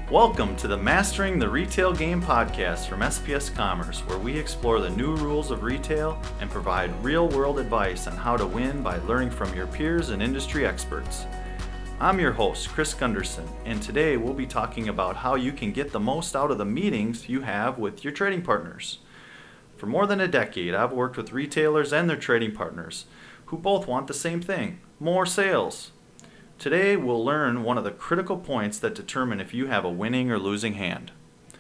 Welcome to the Mastering the Retail Game podcast from SPS Commerce, where we explore the new rules of retail and provide real-world advice on how to win by learning from your peers and industry experts. I'm your host, Chris Gunderson, and today we'll be talking about how you can get the most out of the meetings you have with your trading partners. For more than a decade, I've worked with retailers and their trading partners who both want the same thing, more sales. Today, we'll learn one of the critical points that determine if you have a winning or losing hand.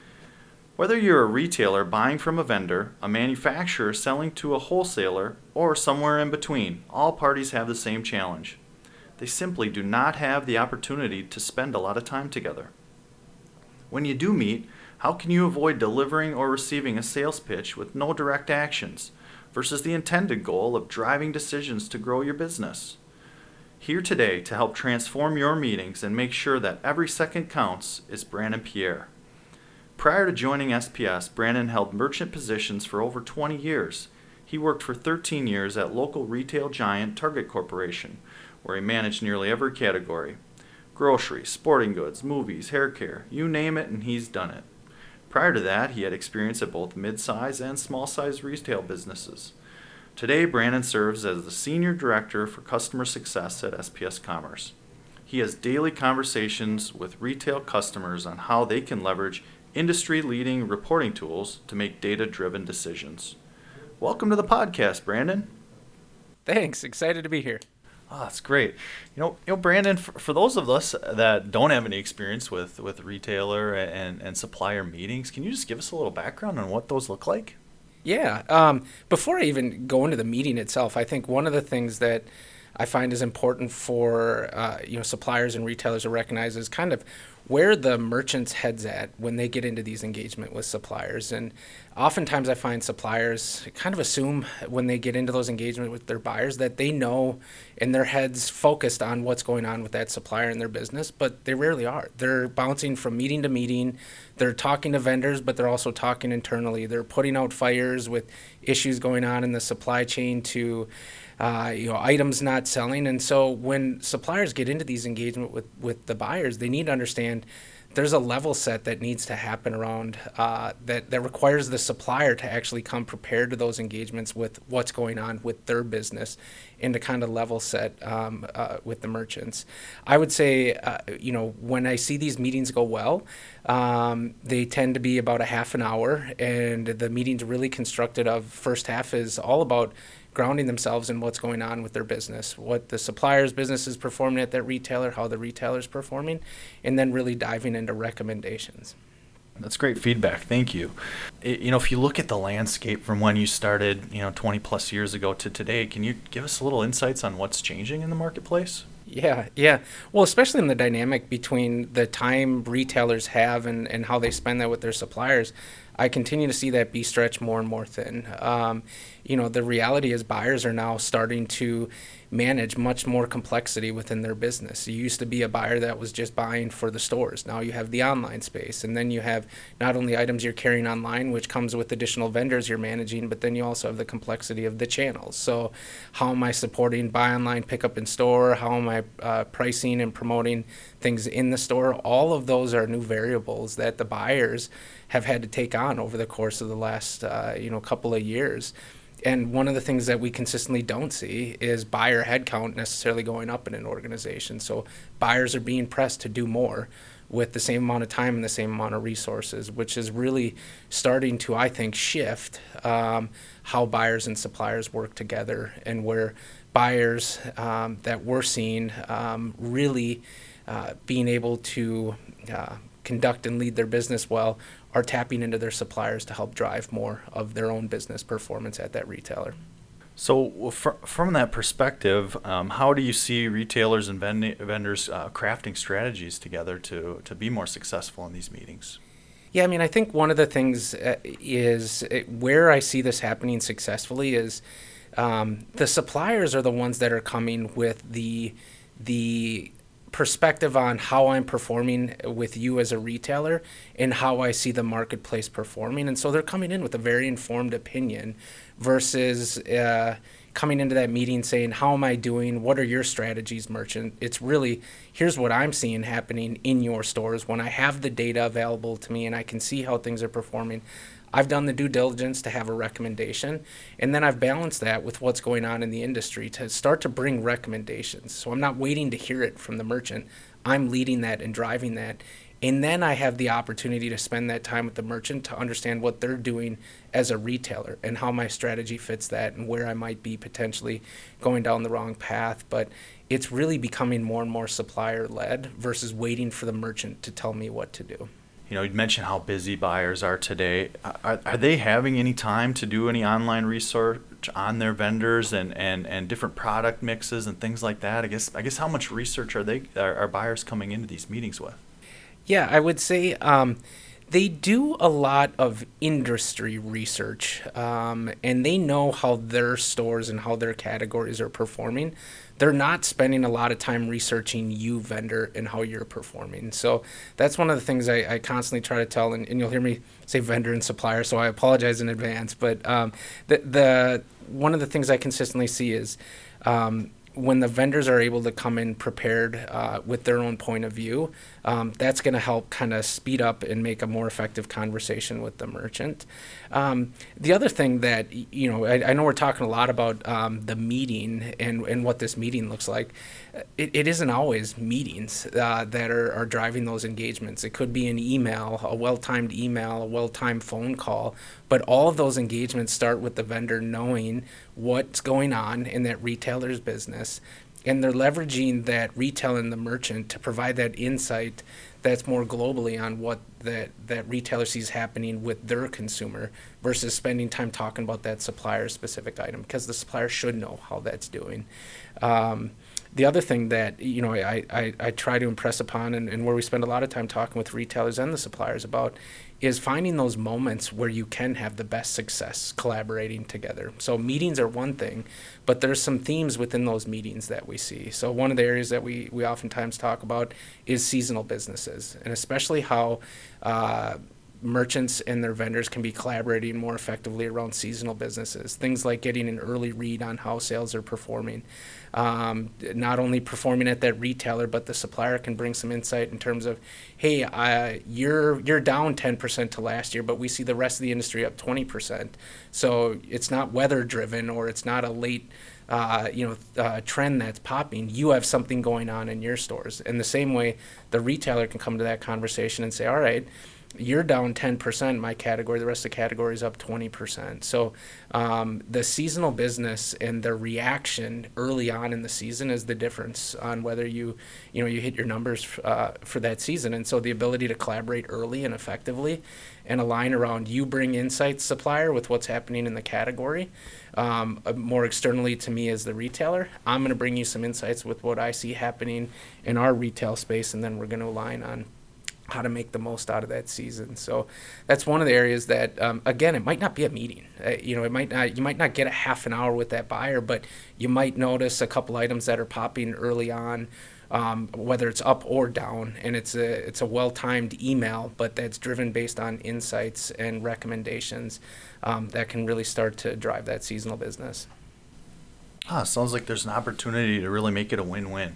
Whether you're a retailer buying from a vendor, a manufacturer selling to a wholesaler, or somewhere in between, all parties have the same challenge. They simply do not have the opportunity to spend a lot of time together. When you do meet, how can you avoid delivering or receiving a sales pitch with no direct actions versus the intended goal of driving decisions to grow your business? Here today to help transform your meetings and make sure that every second counts is Brandon Pierre. Prior to joining SPS, Brandon held merchant positions for over 20 years. He worked for 13 years at local retail giant Target Corporation, where he managed nearly every category. Grocery, sporting goods, movies, hair care, you name it and he's done it. Prior to that, he had experience at both mid-size and small-size retail businesses. Today, Brandon serves as the Senior Director for Customer Success at SPS Commerce. He has daily conversations with retail customers on how they can leverage industry-leading reporting tools to make data-driven decisions. Welcome to the podcast, Brandon. Thanks. Excited to be here. Oh, that's great. You know, Brandon, for those of us that don't have any experience with retailer and supplier meetings, can you just give us a little background on what those look like? Yeah. Before I even go into the meeting itself, I think one of the things that I find is important for suppliers and retailers to recognize is kind of where the merchant's head's at when they get into these engagement with suppliers. And oftentimes I find suppliers kind of assume when they get into those engagement with their buyers that they know and their head's focused on what's going on with that supplier in their business, but they rarely are. They're bouncing from meeting to meeting. They're talking to vendors, but they're also talking internally. They're putting out fires with issues going on in the supply chain to items not selling. And so when suppliers get into these engagement with the buyers, they need to understand there's a level set that needs to happen around that requires the supplier to actually come prepared to those engagements with what's going on with their business and to kind of level set with the merchants. I would say, when I see these meetings go well, they tend to be about a half an hour, and the meeting's really constructed of first half is all about grounding themselves in what's going on with their business, what the supplier's business is performing at that retailer, how the retailer's performing, and then really diving into recommendations. That's great feedback. Thank you. If you look at the landscape from when you started, 20 plus years ago to today, can you give us a little insights on what's changing in the marketplace? Yeah. Well, especially in the dynamic between the time retailers have and how they spend that with their suppliers, I continue to see that be stretched more and more thin. The reality is buyers are now starting to manage much more complexity within their business. You used to be a buyer that was just buying for the stores. Now you have the online space, and then you have not only items you're carrying online, which comes with additional vendors you're managing, but then you also have the complexity of the channels. So how am I supporting buy online, pick up in store? How am I pricing and promoting things in the store? All of those are new variables that the buyers have had to take on over the course of the last couple of years. And one of the things that we consistently don't see is buyer headcount necessarily going up in an organization. So buyers are being pressed to do more with the same amount of time and the same amount of resources, which is really starting to, I think, shift how buyers and suppliers work together, and where buyers that we're seeing really being able to conduct and lead their business well are tapping into their suppliers to help drive more of their own business performance at that retailer. So from that perspective, how do you see retailers and vendors crafting strategies together to be more successful in these meetings? Yeah, I think one of the things is where I see this happening successfully is the suppliers are the ones that are coming with the perspective on how I'm performing with you as a retailer and how I see the marketplace performing. And so they're coming in with a very informed opinion versus, coming into that meeting saying, how am I doing? What are your strategies, merchant? It's really, here's what I'm seeing happening in your stores. When I have the data available to me and I can see how things are performing, I've done the due diligence to have a recommendation, and then I've balanced that with what's going on in the industry to start to bring recommendations. So I'm not waiting to hear it from the merchant. I'm leading that and driving that. And then I have the opportunity to spend that time with the merchant to understand what they're doing as a retailer and how my strategy fits that and where I might be potentially going down the wrong path. But it's really becoming more and more supplier-led versus waiting for the merchant to tell me what to do. You know, you mentioned how busy buyers are today. Are they having any time to do any online research on their vendors and different product mixes and things like that? I guess how much research are buyers coming into these meetings with? Yeah, I would say they do a lot of industry research, and they know how their stores and how their categories are performing. They're not spending a lot of time researching you, vendor, and how you're performing. So that's one of the things I constantly try to tell, and you'll hear me say vendor and supplier, so I apologize in advance. But the one of the things I consistently see is when the vendors are able to come in prepared with their own point of view, that's going to help kind of speed up and make a more effective conversation with the merchant. The other thing that, I know we're talking a lot about the meeting and what this meeting looks like. It isn't always meetings that are driving those engagements. It could be an email, a well-timed email, a well-timed phone call, but all of those engagements start with the vendor knowing what's going on in that retailer's business, and they're leveraging that retail and the merchant to provide that insight that's more globally on what that retailer sees happening with their consumer versus spending time talking about that supplier's specific item, because the supplier should know how that's doing. The other thing that I try to impress upon and where we spend a lot of time talking with retailers and the suppliers about is finding those moments where you can have the best success collaborating together. So meetings are one thing, but there's some themes within those meetings that we see. So one of the areas that we oftentimes talk about is seasonal businesses, and especially how merchants and their vendors can be collaborating more effectively around seasonal businesses. Things like getting an early read on how sales are performing. Not only performing at that retailer, but the supplier can bring some insight in terms of, hey, you're down 10% to last year, but we see the rest of the industry up 20%. So it's not weather driven, or it's not a late trend that's popping. You have something going on in your stores. In the same way, the retailer can come to that conversation and say, all right, you're down 10% in my category, the rest of the category is up 20%. So the seasonal business and the reaction early on in the season is the difference on whether you hit your numbers for that season. And so the ability to collaborate early and effectively and align around you bring insights, supplier, with what's happening in the category. More externally to me as the retailer, I'm going to bring you some insights with what I see happening in our retail space, and then we're going to align on how to make the most out of that season. So that's one of the areas that, again, it might not be a meeting. You might not get a half an hour with that buyer, but you might notice a couple items that are popping early on, whether it's up or down, and it's a well-timed email, but that's driven based on insights and recommendations that can really start to drive that seasonal business. Sounds like there's an opportunity to really make it a win-win.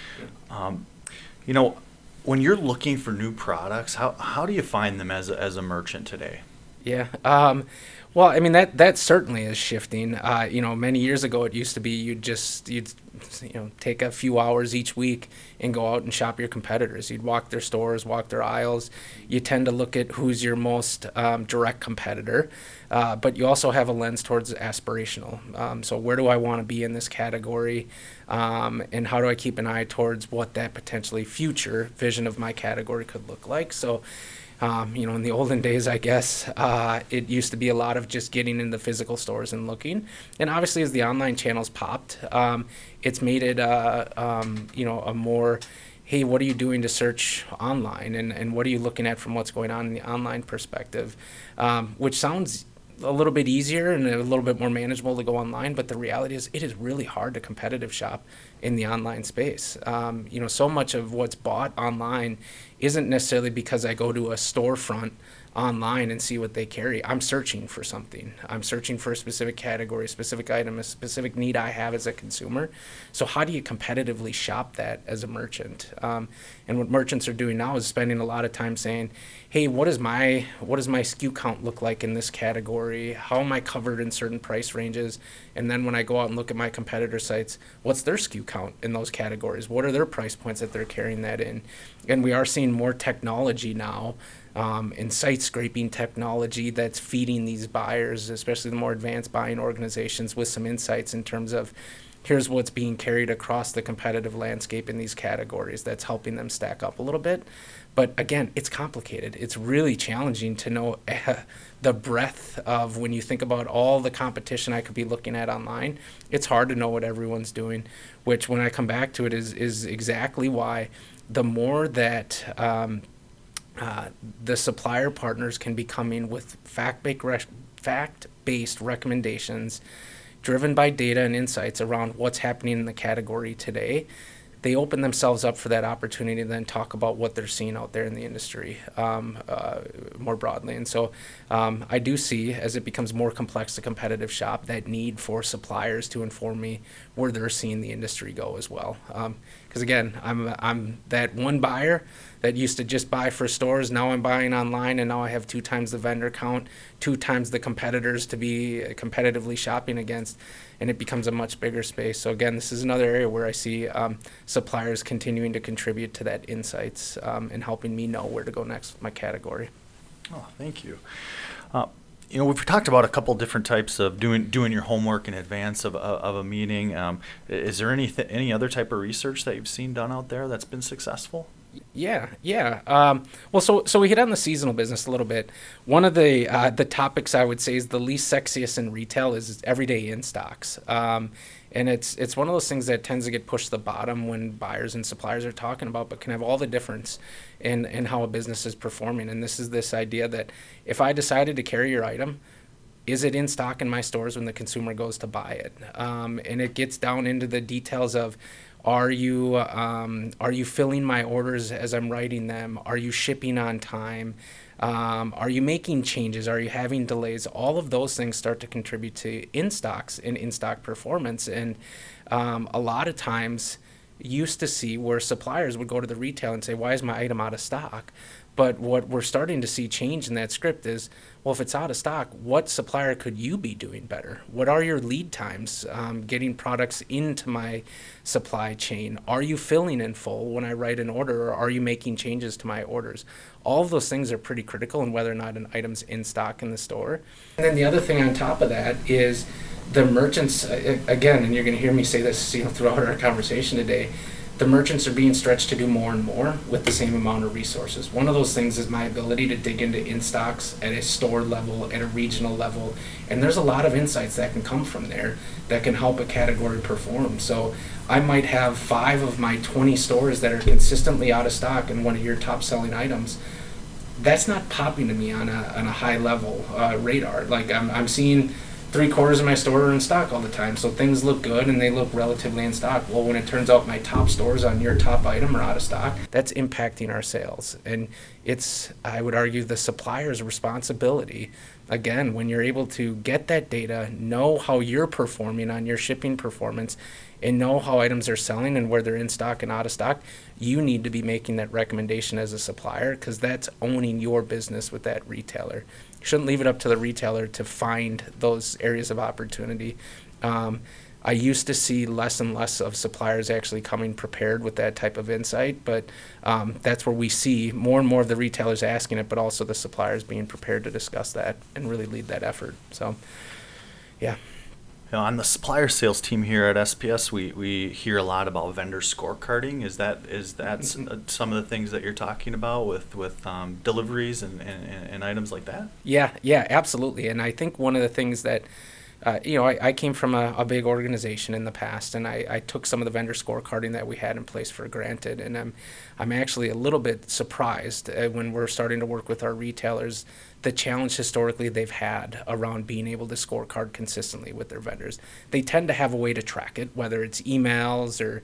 When you're looking for new products, how do you find them as a merchant today? Yeah. Well, I mean, that certainly is shifting. Many years ago, it used to be you'd take a few hours each week and go out and shop your competitors. You'd walk their stores, walk their aisles. You tend to look at who's your most direct competitor, but you also have a lens towards aspirational. So where do I want to be in this category, and how do I keep an eye towards what that potentially future vision of my category could look like? So in the olden days, I guess, it used to be a lot of just getting into physical stores and looking. And obviously, as the online channels popped, it's made it, a more, hey, what are you doing to search online? And what are you looking at from what's going on in the online perspective? Which sounds a little bit easier and a little bit more manageable to go online, but the reality is it is really hard to competitive shop in the online space. So much of what's bought online isn't necessarily because I go to a storefront online and see what they carry. I'm searching for something. I'm searching for a specific category, a specific item, a specific need I have as a consumer. So how do you competitively shop that as a merchant? And what merchants are doing now is spending a lot of time saying, hey, what does my SKU count look like in this category? How am I covered in certain price ranges? And then when I go out and look at my competitor sites, what's their SKU count in those categories? What are their price points that they're carrying that in? And we are seeing more technology now, and site scraping technology that's feeding these buyers, especially the more advanced buying organizations, with some insights in terms of here's what's being carried across the competitive landscape in these categories that's helping them stack up a little bit. But again, it's complicated. It's really challenging to know the breadth of, when you think about all the competition I could be looking at online, it's hard to know what everyone's doing, which when I come back to it is exactly why the more that the supplier partners can be coming with fact-based recommendations driven by data and insights around what's happening in the category today, they open themselves up for that opportunity to then talk about what they're seeing out there in the industry more broadly. And so I do see, as it becomes more complex, the competitive shop, that need for suppliers to inform me where they're seeing the industry go as well. Because again, I'm that one buyer that used to just buy for stores. Now I'm buying online, and now I have 2 times the vendor count, 2 times the competitors to be competitively shopping against, and it becomes a much bigger space. So again, this is another area where I see suppliers continuing to contribute to that insights and helping me know where to go next with my category. Oh, thank you. We've talked about a couple different types of doing your homework in advance of a meeting. Is there any other type of research that you've seen done out there that's been successful? Yeah. Well, so we hit on the seasonal business a little bit. One of the topics I would say is the least sexiest in retail is everyday in stocks. And it's one of those things that tends to get pushed to the bottom when buyers and suppliers are talking about, but can have all the difference in how a business is performing. And this is this idea that if I decided to carry your item, is it in stock in my stores when the consumer goes to buy it? And it gets down into the details of, are you filling my orders as I'm writing them? Are you shipping on time? Are you making changes? Are you having delays? All of those things start to contribute to in-stocks and in-stock performance. And a lot of times used to see where suppliers would go to the retail and say, why is my item out of stock? But what we're starting to see change in that script is, well, if it's out of stock, what supplier could you be doing better? What are your lead times getting products into my supply chain? Are you filling in full when I write an order, or are you making changes to my orders? All of those things are pretty critical in whether or not an item's in stock in the store. And then the other thing on top of that is the merchants, again, and you're going to hear me say this throughout our conversation today, the merchants are being stretched to do more and more with the same amount of resources. One of those things is my ability to dig into in-stocks at a store level, at a regional level, and there's a lot of insights that can come from there that can help a category perform. So I might have 5 of my 20 stores that are consistently out of stock in one of your top selling items. That's not popping to me on a high level radar. Like I'm seeing 3/4 of my store are in stock all the time, so things look good and they look relatively in stock. Well, when it turns out my top stores on your top item are out of stock, that's impacting our sales. And it's, I would argue, the supplier's responsibility, again, when you're able to get that data, know how you're performing on your shipping performance, and know how items are selling and where they're in stock and out of stock, you need to be making that recommendation as a supplier, because that's owning your business with that retailer. You shouldn't leave it up to the retailer to find those areas of opportunity. I used to see less and less of suppliers actually coming prepared with that type of insight, but that's where we see more and more of the retailers asking it, but also the suppliers being prepared to discuss that and really lead that effort. So, yeah. On the supplier sales team here at SPS, we hear a lot about vendor scorecarding. Is that some of the things that you're talking about with deliveries and items like that? Yeah, absolutely. And I think one of the things that I came from a big organization in the past, and I took some of the vendor scorecarding that we had in place for granted. And I'm actually a little bit surprised when we're starting to work with our retailers, the challenge historically they've had around being able to scorecard consistently with their vendors. They tend to have a way to track it, whether it's emails or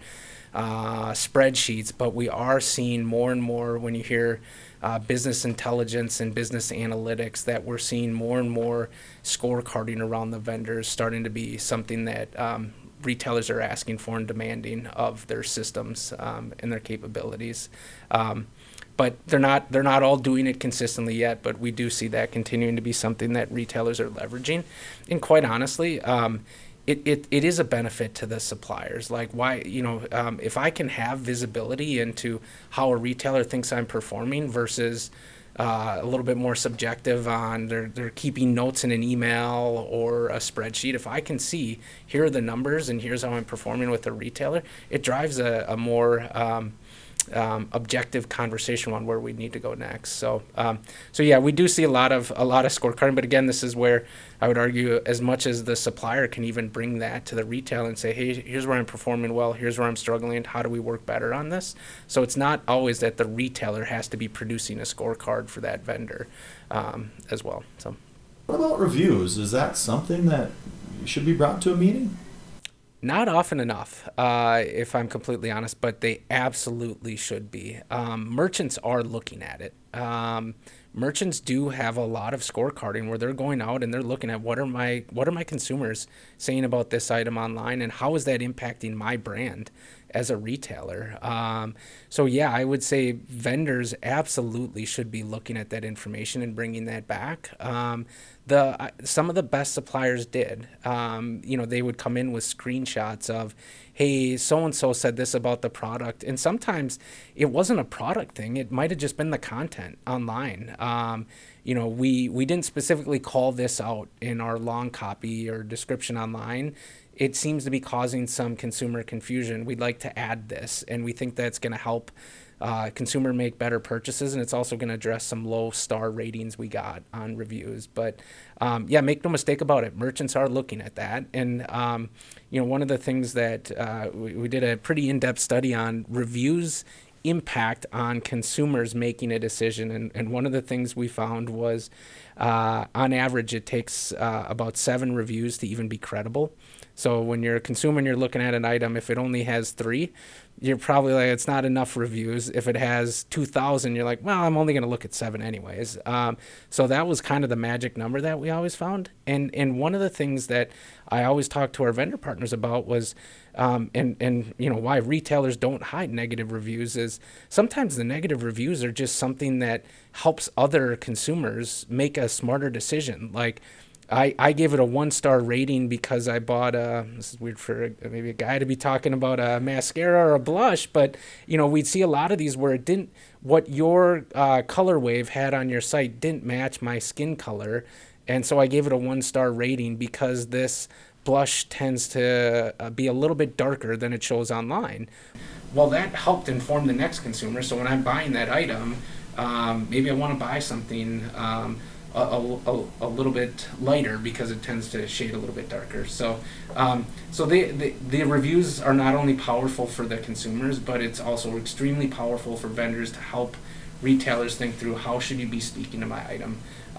spreadsheets, but we are seeing more and more when you hear business intelligence and business analytics that we're seeing more and more scorecarding around the vendors starting to be something that retailers are asking for and demanding of their systems and their capabilities. But they're not all doing it consistently yet, but we do see that continuing to be something that retailers are leveraging. And quite honestly, it is a benefit to the suppliers. Like why, if I can have visibility into how a retailer thinks I'm performing versus a little bit more subjective on they're keeping notes in an email or a spreadsheet. If I can see here are the numbers and here's how I'm performing with a retailer, it drives a more objective conversation on where we need to go next. So yeah, we do see a lot of scorecarding, but again, this is where I would argue as much as the supplier can even bring that to the retailer and say, hey, here's where I'm performing well, here's where I'm struggling, how do we work better on this? So it's not always that the retailer has to be producing a scorecard for that vendor as well. So what about reviews? Is that something that should be brought to a meeting? Not often enough, if I'm completely honest, but they absolutely should be. Merchants are looking at it. Merchants do have a lot of scorecarding where they're going out and they're looking at what are my consumers saying about this item online and how is that impacting my brand as a retailer. So yeah, I would say vendors absolutely should be looking at that information and bringing that back. Some of the best suppliers did. They would come in with screenshots of, hey, so-and-so said this about the product. And sometimes it wasn't a product thing. It might have just been the content online. We didn't specifically call this out in our long copy or description online. It seems to be causing some consumer confusion. We'd like to add this, and we think that's going to help consumer make better purchases, and it's also going to address some low star ratings we got on reviews. But yeah, make no mistake about it, merchants are looking at that. And one of the things that we did a pretty in-depth study on reviews impact on consumers making a decision, and one of the things we found was on average it takes about 7 reviews to even be credible. So when you're a consumer and you're looking at an item, if it only has 3, you're probably like, it's not enough reviews. If it has 2,000, you're like, well, I'm only going to look at 7 anyways. So that was kind of the magic number that we always found. And one of the things that I always talk to our vendor partners about was, why retailers don't hide negative reviews is sometimes the negative reviews are just something that helps other consumers make a smarter decision. Like, I gave it a 1-star rating because I bought this is weird for maybe a guy to be talking about a mascara or a blush, but we'd see a lot of these where it didn't, what your color wave had on your site didn't match my skin color. And so I gave it a 1-star rating because this blush tends to be a little bit darker than it shows online. Well, that helped inform the next consumer. So when I'm buying that item, maybe I want to buy something a little bit lighter because it tends to shade a little bit darker. So the reviews are not only powerful for the consumers, but it's also extremely powerful for vendors to help retailers think through how should you be speaking to my item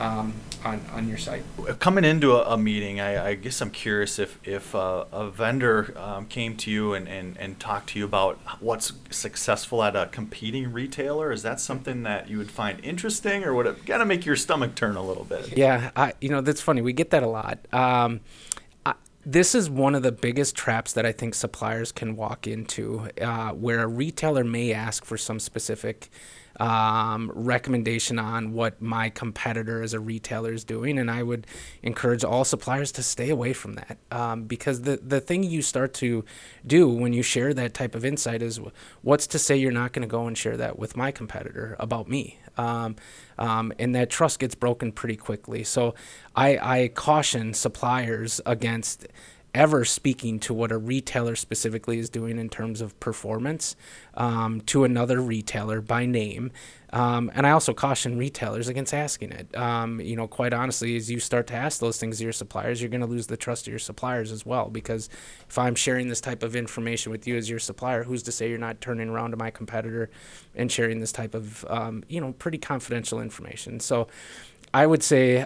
on your site. Coming into a meeting, I guess I'm curious if a vendor came to you and talked to you about what's successful at a competing retailer. Is that something that you would find interesting, or would it kind of make your stomach turn a little bit? Yeah, that's funny. We get that a lot. This is one of the biggest traps that I think suppliers can walk into, where a retailer may ask for some specific recommendation on what my competitor as a retailer is doing, and I would encourage all suppliers to stay away from that, because the thing you start to do when you share that type of insight is what's to say you're not going to go and share that with my competitor about me, and that trust gets broken pretty quickly. So I caution suppliers against ever speaking to what a retailer specifically is doing in terms of performance to another retailer by name. And I also caution retailers against asking it. Quite honestly, as you start to ask those things to your suppliers, you're going to lose the trust of your suppliers as well. Because if I'm sharing this type of information with you as your supplier, who's to say you're not turning around to my competitor and sharing this type of, pretty confidential information? So I would say,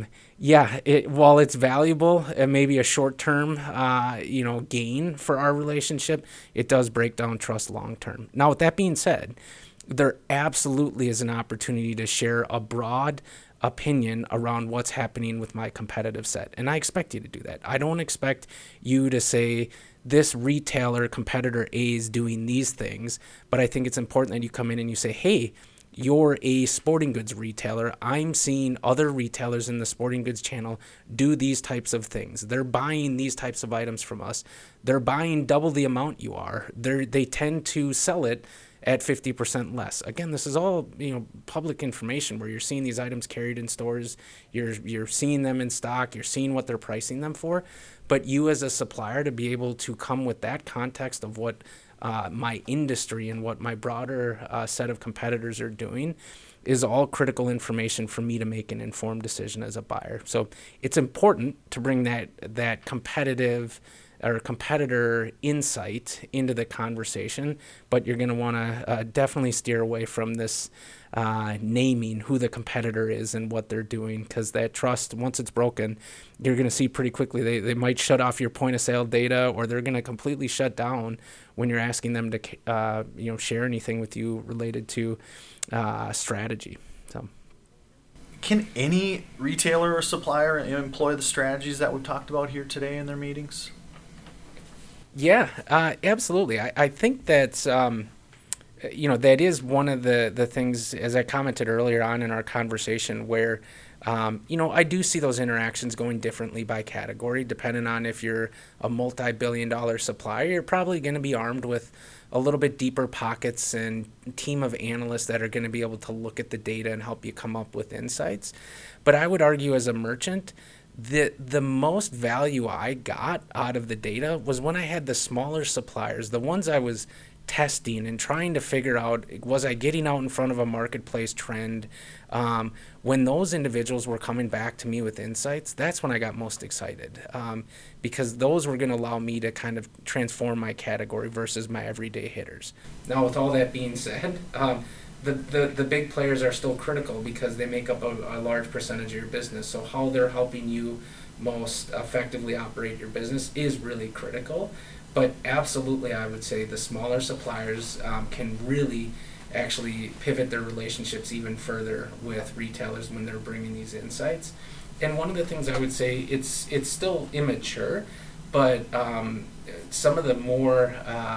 while it's valuable and maybe a short-term, gain for our relationship, it does break down trust long-term. Now, with that being said, there absolutely is an opportunity to share a broad opinion around what's happening with my competitive set. And I expect you to do that. I don't expect you to say this retailer, competitor A, is doing these things, but I think it's important that you come in and you say, hey, you're a sporting goods retailer. I'm seeing other retailers in the sporting goods channel do these types of things. They're buying these types of items from us. They're buying double the amount you are. They tend to sell it at 50% less. Again, this is all public information where you're seeing these items carried in stores. You're seeing them in stock. You're seeing what they're pricing them for. But you as a supplier to be able to come with that context of what my industry and what my broader set of competitors are doing is all critical information for me to make an informed decision as a buyer. So it's important to bring that competitive or competitor insight into the conversation, but you're going to want to definitely steer away from this naming who the competitor is and what they're doing, because that trust, once it's broken, you're going to see pretty quickly they might shut off your point of sale data, or they're going to completely shut down when you're asking them to share anything with you related to strategy. So, can any retailer or supplier employ the strategies that we've talked about here today in their meetings? Yeah, absolutely. I think that's, that is one of the things, as I commented earlier on in our conversation, where, I do see those interactions going differently by category. Depending on if you're a multi-billion-dollar supplier, you're probably going to be armed with a little bit deeper pockets and team of analysts that are going to be able to look at the data and help you come up with insights. But I would argue as a merchant, the most value I got out of the data was when I had the smaller suppliers, the ones I was testing and trying to figure out, was I getting out in front of a marketplace trend? When those individuals were coming back to me with insights, that's when I got most excited, because those were going to allow me to kind of transform my category versus my everyday hitters. Now, with all that being said, the big players are still critical because they make up a large percentage of your business. So how they're helping you most effectively operate your business is really critical. But absolutely, I would say the smaller suppliers can really actually pivot their relationships even further with retailers when they're bringing these insights. And one of the things I would say, it's still immature, but some of the more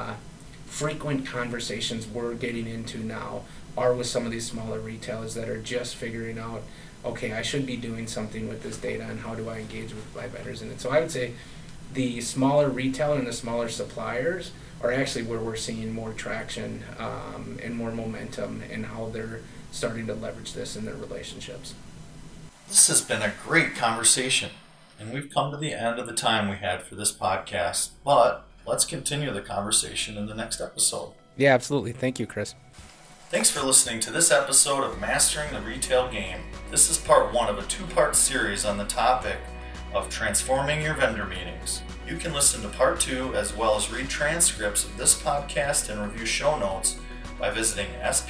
frequent conversations we're getting into now are with some of these smaller retailers that are just figuring out, okay, I should be doing something with this data, and how do I engage with my vendors in it? So I would say the smaller retailer and the smaller suppliers are actually where we're seeing more traction and more momentum in how they're starting to leverage this in their relationships. This has been a great conversation, and we've come to the end of the time we had for this podcast, but let's continue the conversation in the next episode. Yeah, absolutely. Thank you, Chris. Thanks for listening to this episode of Mastering the Retail Game. This is part 1 of a 2-part series on the topic of transforming your vendor meetings. You can listen to part 2 as well as read transcripts of this podcast and review show notes by visiting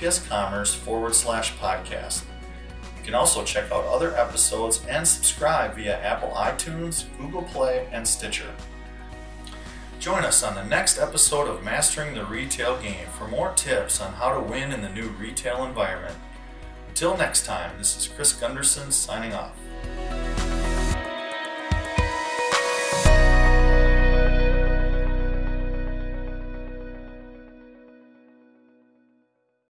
spscommerce.com/podcast. You can also check out other episodes and subscribe via Apple iTunes, Google Play, and Stitcher. Join us on the next episode of Mastering the Retail Game for more tips on how to win in the new retail environment. Until next time, this is Chris Gunderson signing off.